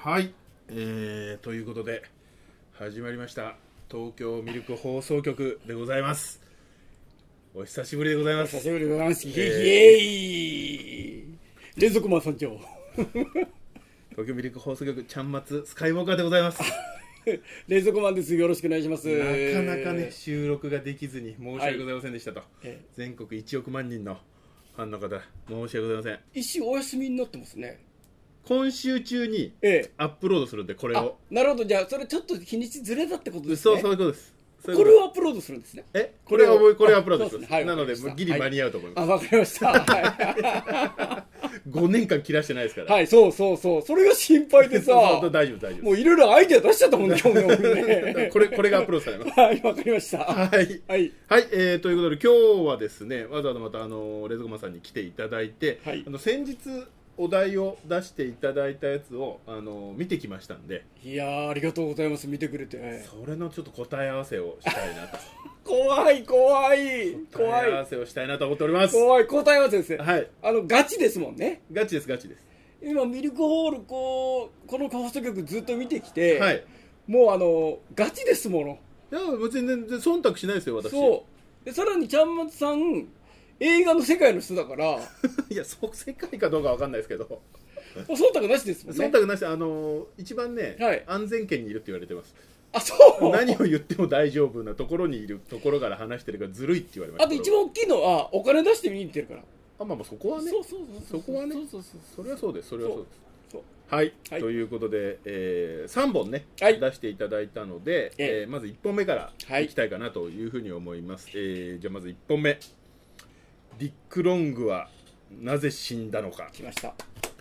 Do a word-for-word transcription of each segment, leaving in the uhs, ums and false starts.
はい、えー、ということで始まりました東京ミルク放送局でございます。お久しぶりでございます。 お久しぶりでございます。イエイ、 えー、 イエイ連続マン村長東京ミルク放送局ちゃんまつスカイウォーカーでございます連続マンです。よろしくお願いします。 なかなかね収録ができずに申し訳ございませんでしたと、はい、全国いちおくまん人のファンの方申し訳ございません。 一週お休みになってますね。 今週中にアップロードするんで、これを。 なるほど。じゃあそれちょっと日にちずれたってことですね。 そうそういうことです。 これをアップロードするんですね。 えこれをこれをアップロードする、ね、はい、なのでギリ間に合うと思います。 はい、あ、わかりました、はい、 ごねんかん切らしてないですから。 はい、そうそうそう、それが心配でさそうそう大丈夫大丈夫、 もういろいろアイデア出しちゃったもんね今日ねこれこれがアップロードされます。 はい、わかりました。 はいはい、はい、えー、ということで今日はですね、わざわざまたあのレズコマさんに来ていただいて、はい、あの先日お題を出していただいたやつをあの見てきましたんで。 いやー、ありがとうございます。見てくれて。 それのちょっと答え合わせをしたいなと怖い怖い怖い答え合わせをしたいなと思っております。 怖い答え合わせですね。 はい、 あのガチですもんね。 ガチですガチです。 今ミルクホールこうこの放送局ずっと見てきて、 はい、 もうあのガチですもの。 いや別に全然忖度しないですよ私。 そうで、さらにちゃんまつさん映画の世界の人だからいやそう世界かどうかわかんないですけど忖度なしですもんね。 忖度なし。あの一番ね、はい、安全圏にいるって言われてます。 あ、そう何を言っても大丈夫なところにいるところから話してるからずるいって言われました。 あと一番大きいのはお金出して見に行ってるから。 あ、まあまあそこはね、 そうそうそうそこはね、 そうそうそう、 それはそうです、それはそうです。 そうはい、はい、ということで、えー、さんぼんね、はい、出していただいたので、えー、まずいっぽんめからいきたいかなというふうに思います。はい、えー、じゃあまずいっぽんめ、ディック・ロングはなぜ死んだのか。 来ました。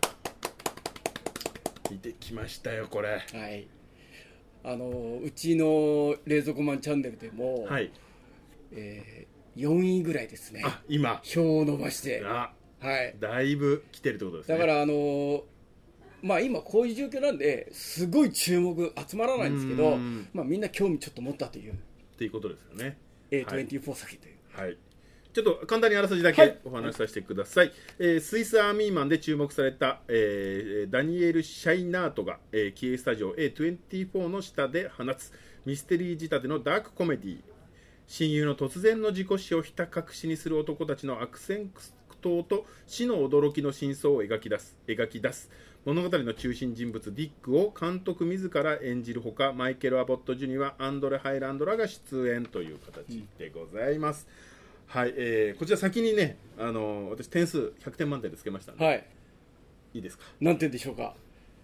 見てきましたよこれ。 はい、あのうちの冷蔵庫マンチャンネルでも、はい、えー、よんいぐらいですね。 あ、今票を伸ばして、 あ、はい、だいぶ来てるってことですね。 だからあのまあ今こういう状況なんですごい注目集まらないんですけど、まあみんな興味ちょっと持ったというっていうことですよね。 エーにじゅうよん 先という、 はい、ちょっと簡単にあらすじだけお話しさせてください。はい、えー、スイスアーミーマンで注目された、えー、ダニエル・シャイナートが、えー、キエスタジオ エーにじゅうよん の下で放つミステリー仕立てのダークコメディ。親友の突然の事故死をひた隠しにする男たちの悪戦苦闘と死の驚きの真相を描き出す描き出す物語の中心人物ディックを監督自ら演じるほか、マイケル・アボット・ジュニア、アンドレ・ハイランドらが出演という形でございます。うん、はい、えー、こちら先にね、あのー、私点数ひゃくてん満点でつけましたので、はい、いいですか。 何点でしょうか。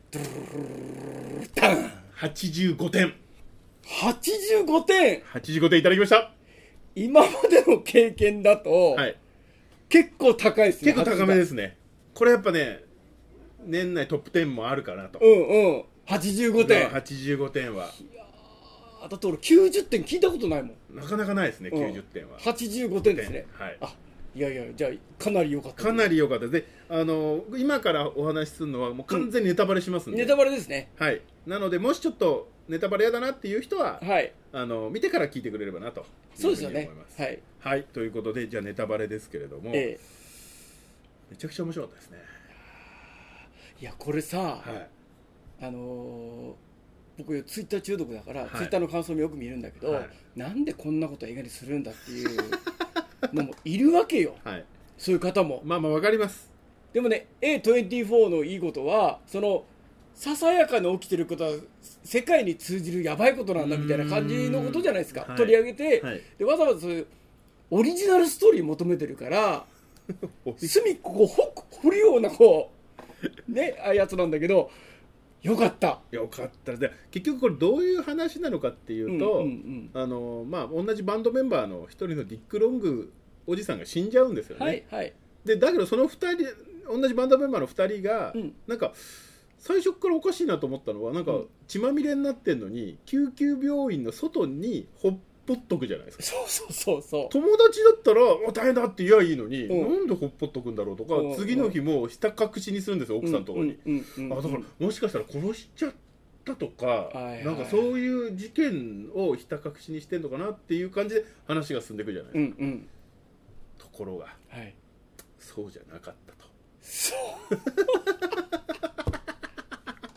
はちじゅうごてん。 はちじゅうごてん。 はちじゅうごてんいただきました。 今までの経験だと、はい、結構高いですね。 結構高めですね。これやっぱね、年内トップじゅうもあるかなと。 うんうん。はちじゅうごてん。 はちじゅうごてんは。 いやー、だって俺きゅうじゅってん聞いたことないもん。 なかなかないですね、きゅうじゅってんは。 はちじゅうごてんですね。はい。あ、いやいや、じゃあかなり良かった。 かなり良かったで、あの今からお話しするのはもう完全にネタバレしますんで。 うん、ネタバレですね。 はい。なのでもしちょっとネタバレ嫌だなっていう人は、はい、あの見てから聞いてくれればなというふうに思います。そうですよね。はい。はい、ということでじゃあネタバレですけれども、ええ、めちゃくちゃ面白かったですね。 いやこれさ、はい、あのー、僕ツイッター中毒だから、はい、ツイッターの感想もよく見るんだけど、はい、なんでこんなこと映画にするんだっていうのもいるわけよ、はい、そういう方も。 まあまあわかります。 でもね エーにじゅうよん のいいことはそのささやかに起きてることは世界に通じるやばいことなんだみたいな感じのことじゃないですか、はい、取り上げて、はい、でわざわざそういうオリジナルストーリー求めてるから隅っここ掘るようなこうねああいうやつなんだけど、よかったよかったで、結局これどういう話なのかっていうと、うんうんうん、あのまあ同じバンドメンバーの一人のディック・ロングおじさんが死んじゃうんですよね。はいはい、でだけどそのふたり同じバンドメンバーのふたりが、うん、なんか最初からおかしいなと思ったのはなんか血まみれになってんのに救急病院の外にほっぽっとくじゃないですか。 そうそうそうそう。 友達だったら大変だって言えばいいのに、うん、なんでほっぽっとくんだろうとか、うん、次の日もひた隠しにするんですよ、奥さんのところに。あ、だからもしかしたら殺しちゃったとか、はいはい、なんかそういう事件をひた隠しにしてんのかなっていう感じで話が進んでいくじゃないですか、うんうん、ところが、はい、そうじゃなかったと。 そう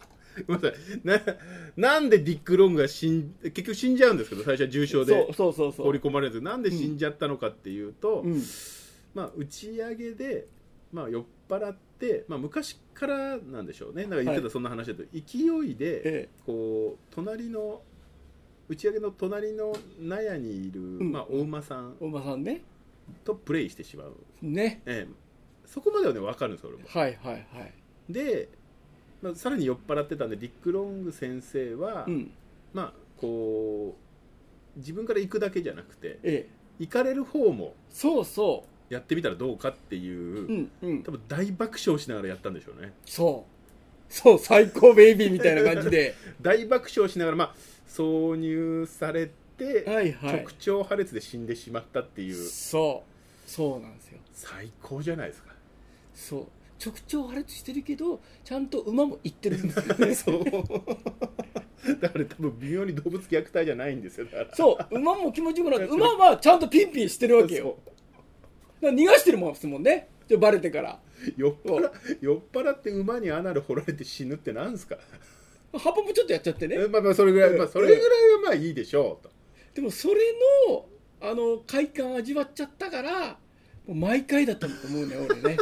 ごめんなさい な, なんでディック・ロングが死ん結局死んじゃうんですけど、最初は重傷でそうそうそう放り込まれず、なんで死んじゃったのかっていうと、 うん、 まあ、打ち上げで、まあ、酔っ払って、まあ、昔からなんでしょうね、なんか言ってたそんな話だと、はい、勢いで、ええ、こう隣の打ち上げの隣の納屋にいる、うん、まあ、お馬さんお馬さんねとプレイしてしまうね、 ええ、そこまではね分かるんですよ俺も。 はいはいはい。 で、まあ、さらに酔っ払ってたんでディック・ロング先生は、うん、まあこう自分から行くだけじゃなくて、ええ、行かれる方もそうそうやってみたらどうかっていう、うんうん、多分大爆笑しながらやったんでしょうね。 そうそう最高ベイビーみたいな感じで大爆笑しながら、まあ、挿入されて、はいはい、直腸破裂で死んでしまったっていう。 そうそうなんですよ。 最高じゃないですか。 そう直腸破裂してるけどちゃんと馬も行ってるんですよねそうだから多分微妙に動物虐待じゃないんですよ。だからそう馬も気持ちよくなって馬はちゃんとピンピンしてるわけよ。だから逃がしてるもんですもんね、バレてから。 酔っ払酔っ払って馬にアナル掘られて死ぬってなんですか。 葉っぱもちょっとやっちゃってね、 まあまあそれぐらい、まあ、それぐらいはまあいいでしょうと。 でもそれのあの快感味わっちゃったからもう毎回だったと思うね俺ね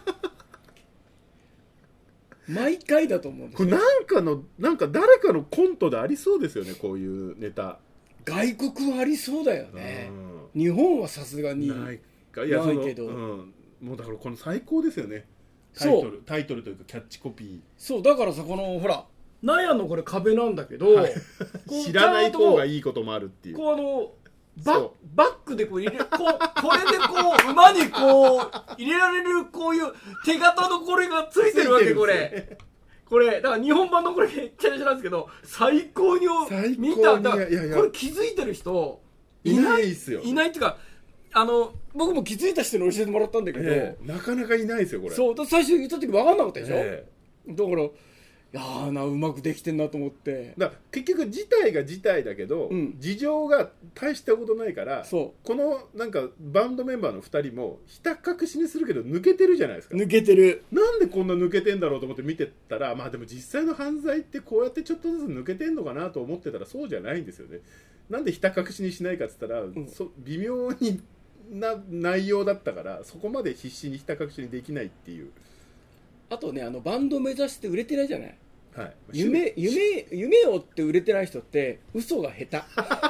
毎回だと思うんですよ。 これなんかのなんか誰かのコントでありそうですよね、こういうネタ。 外国はありそうだよね、うん、日本はさすがにないか。いやないけど、うん、もうだからこの最高ですよね、タイトルタイトルというかキャッチコピー。 そうだからさ、このほら納屋のこれ壁なんだけど、はい、 知らない方がいいこともあるっていう。 こうあのバ, バックでこう入れこうこれでこう馬にこう入れられるこういう手形のこれがついてるわけ。これこれだから日本版のこれめっちゃ一緒なんですけど、最高に見た。だからこれ気づいてる人いないっすよ。いないっていうか、あの僕も気づいた人に教えてもらったんだけど、えー、なかなかいないですよこれ。 そうだ最初言った時分かんなかったでしょ、えー、だからいやーなうまくできてんなと思って。 だ結局事態が事態だけど、うん、事情が大したことないから、そうこのなんかバンドメンバーのふたりもひた隠しにするけど抜けてるじゃないですか。 抜けてる。 なんでこんな抜けてんだろうと思って見てたら、まあでも実際の犯罪ってこうやってちょっとずつ抜けてんのかなと思ってたらそうじゃないんですよね。なんでひた隠しにしないかっつったら、うん、そ微妙にな内容だったからそこまで必死にひた隠しにできないっていう。 あとね、あのバンド目指して売れてないじゃない。 はい、 夢, 夢, 夢を追って売れてない人って嘘が下手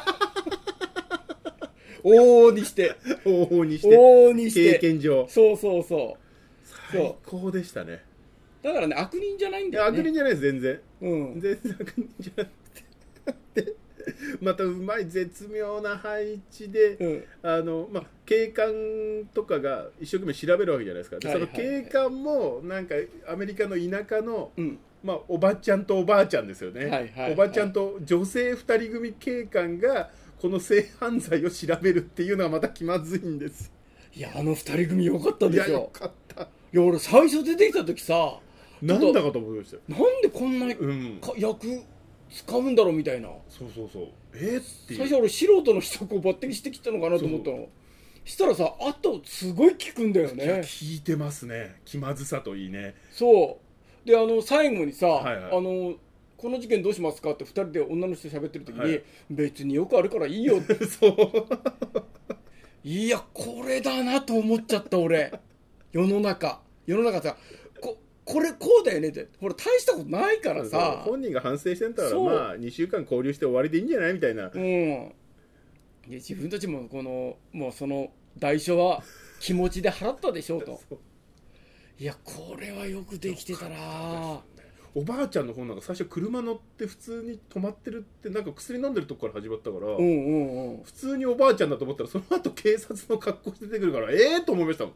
往々にして往々にして往々にして経験上。 そうそうそう最高でしたね。 だからね、悪人じゃないんだよね。 悪人じゃないです、全然、うん、全然悪人じゃなくてまたうまい絶妙な配置で、うん、あのまあ、警官とかが一生懸命調べるわけじゃないですか。で、はいはいはい、その警官もなんかアメリカの田舎の、うん、まあ、おばちゃんとおばあちゃんですよね、はいはいはい、おばちゃんと女性ふたり組警官がこの性犯罪を調べるっていうのがまた気まずいんです。 いや、あのふたり組よかったでしょ。いや、 よかった。いや、俺最初出てきた時さ、 なんだかと思いましたよ。 なんでこんな、うん、役使うんだろうみたいな。 そうそうそう、えー、っていう。 最初俺素人の人をこう抜擢してきたのかなと思ったの。そうそうしたらさ、あとすごい効くんだよね。 効いてますね、気まずさといいね。 そうで、あの最後にさ、はいはい、あのこの事件どうしますかってふたりで女の人喋ってる時に、はい、別によくあるからいいよってそういや、これだなと思っちゃった俺。世の中世の中さ、ここれこうだよねって、ほら大したことないからさ。 本人が反省してんだから、まあにしゅうかん交流して終わりでいいんじゃないみたいな。うん、 で自分たちもこのもうその代償は気持ちで払ったでしょうといや、これはよくできてたな。 おばあちゃんの方なんか最初車乗って普通に止まってるって、なんか薬飲んでるとこから始まったから、うんうんうん、普通におばあちゃんだと思ったらその後警察の格好して出てくるから、ええー、と思いましたもん。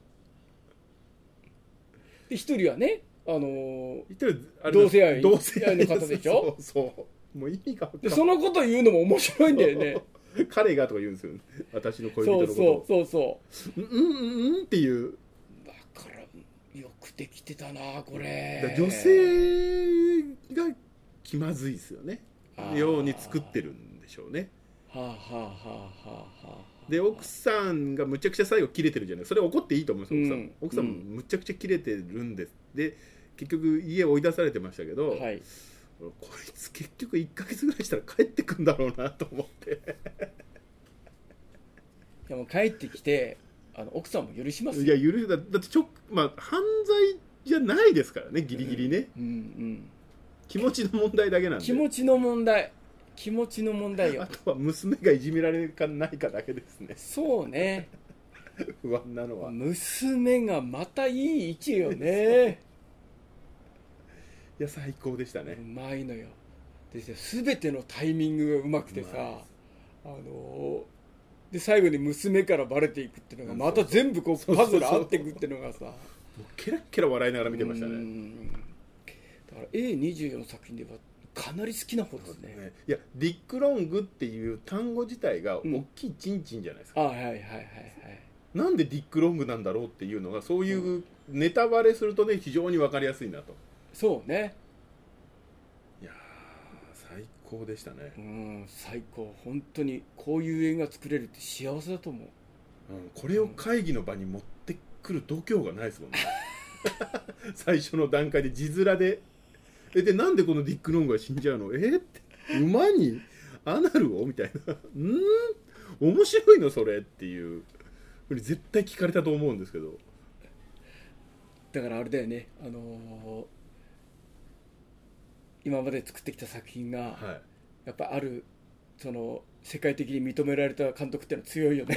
で一人はね、あのー、 一人あれ同性愛同性愛の方でしょ。 そうそうもう意味が分かんない。 でそのこと言うのも面白いんだよね彼がとか言うんですよ、ね、私の恋人のことを。そうそうそうそう、うんうんうんっていう。 だからよくできてたなこれ。 女性が気まずいですよね、ように作ってるんでしょうね。 はあはあはあはあはあ。 で奥さんがむちゃくちゃ最後切れてるじゃない。それ怒っていいと思うんですよ、うん、奥さん。奥さんむちゃくちゃ切れてるんです。で結局家追い出されてましたけど、はい、 こいつ結局いっかげつぐらいしたら帰ってくんだろうなと思っていやもう帰ってきてあの奥さんも許しますよ。いや許すだだってちょ、まあ、犯罪じゃないですからねギリギリね、 うんうんうん、 気持ちの問題だけなんで。 気持ちの問題気持ちの問題よ。 あとは娘がいじめられるかないかだけですね。 そうね不安なのは娘がまたいい位置よねいや最高でしたね。 うまいのよ。で全てのタイミングがうまくてさ、あので最後に娘からバレていくっていうのがまた全部こうパズル合っていくっていうのがさ、もうケラッケラ笑いながら見てましたね。 うんだから エーにじゅうよん の作品ではかなり好きな方ですね。 いやディック・ロングっていう単語自体が大きいチンチンじゃないですか、 うん、あはいはいはいはい。 なんでディック・ロングなんだろうっていうのがそういうネタバレするとね非常に分かりやすいなと。 そうね。 いや最高でしたね。 うん最高。本当にこういう映画作れるって幸せだと思う、うん、 これを会議の場に持ってくる度胸がないですもんね最初の段階で字面でえでなんでこのディック・ロングが死んじゃうのえー、って馬にアナルをみたいなうん面白いのそれっていう絶対聞かれたと思うんですけど。 だからあれだよね、あのー、今まで作ってきた作品が、はい、やっぱあるその世界的に認められた監督ってのは強いよね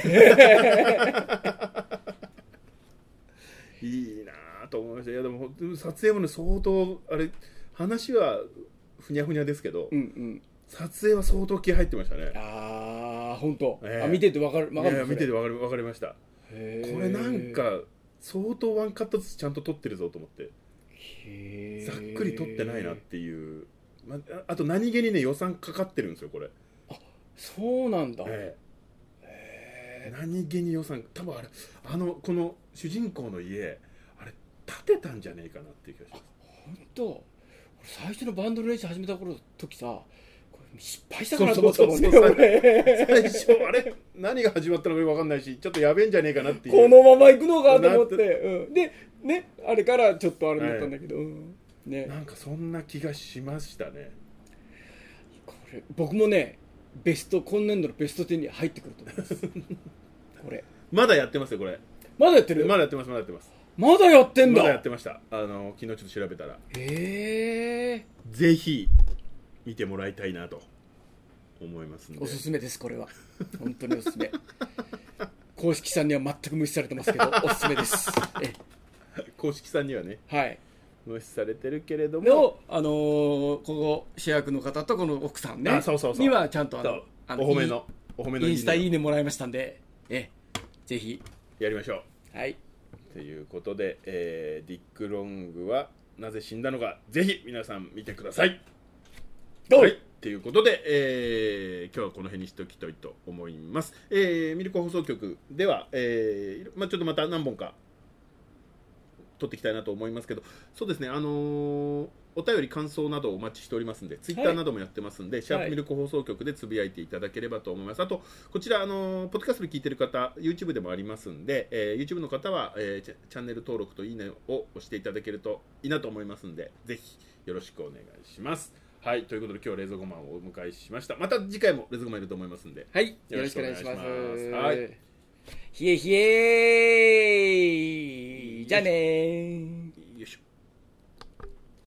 いいなと思いました。いやでも撮影もね相当あれ話はふにゃふにゃですけど、うんうん、撮影は相当気入ってましたね。 ああ本当、えー、あ見てて分かる分かる。いや見てて分かる分かりました。これなんか相当ワンカットずつちゃんと撮ってるぞと思って、へざっくり撮ってないなっていう、まあ、あと何気にね予算かかってるんですよこれ。 あそうなんだ、 えー、へ何気に予算多分あれあのこの主人公の家あれ建てたんじゃねえかなっていう気がします。 本当最初のバンドの練習始めた頃の時さ失敗したかなと思ったもんね。 最初あれ何が始まったのか分かんないしちょっとやべえんじゃねえかなっていうこのまま行くのかと思って、うん、でねあれからちょっとあれだったんだけど、はいうんね、 なんかそんな気がしましたね。 これ僕もねベスト今年度のベストじゅうに入ってくると思いますこれまだやってますよこれ。 まだやってる。 まだやってますまだやってますまだやってんだ。 まだやってました。あの昨日ちょっと調べたらへえぜひ見てもらいたいなと思いますのでおすすめです。これは本当におすすめ公式さんには全く無視されてますけどおすすめですえ公式さんにはね、 はい、 無視されてるけれどもの、あのー、ここ主役の方とこの奥さんねあそうそうそうにはちゃんとあのあのお褒めのお褒めのインスタいいねもらいましたんでえぜひやりましょう。はいということで、えー、ディック・ロングはなぜ死んだのかぜひ皆さん見てください。はいということで、えー、今日はこの辺にしておきたいと思います。えー、ミルク放送局では、えーまあ、ちょっとまた何本か撮っていきたいなと思いますけど、そうですね、あのー、お便り感想などお待ちしておりますんで、ツイッターなどもやってますんで、はい、シャープミルク放送局でつぶやいていただければと思います。あとこちら、あのー、ポッドキャストで聞いてる方 YouTube でもありますんで、えー、YouTube の方は、えー、チャンネル登録といいねを押していただけるといいなと思いますんで、ぜひよろしくお願いします。はい、ということで今日は冷蔵庫マンをお迎えしました。また次回も冷蔵庫マンいると思いますんで、 はい、よろしくお願いします。 はい、 ひえひえじゃあねー。